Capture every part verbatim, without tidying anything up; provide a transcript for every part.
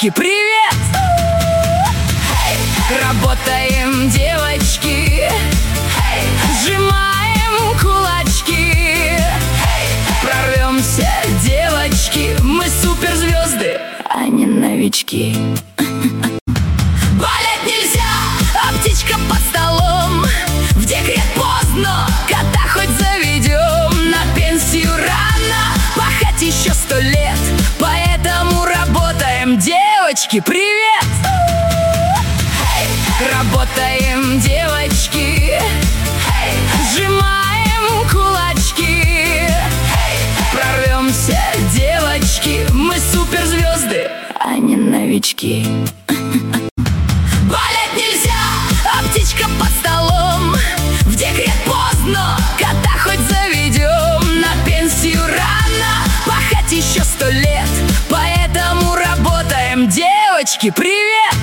Девочки, привет! Работаем, девочки, сжимаем кулачки, прорвемся, девочки, мы суперзвезды, а не новички. Болеть нельзя, а птичка под столом, в декрет поздно, кота хоть заведем, на пенсию рано, пахать еще сто лет, поэтому работаем, девочки, привет! Работаем, девочки, сжимаем кулачки, прорвемся, девочки, мы суперзвезды, а не новички. Болеть нельзя, а птичка под столом, в декрет поздно, кота хоть заведем, на пенсию рано, пахать еще сто лет, поэтому работаем, девочки, привет!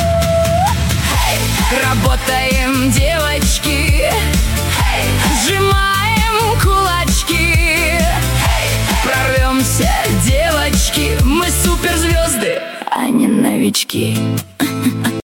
Работаем, девочки, сжимаем кулачки, прорвемся, девочки, мы суперзвезды, а не новички.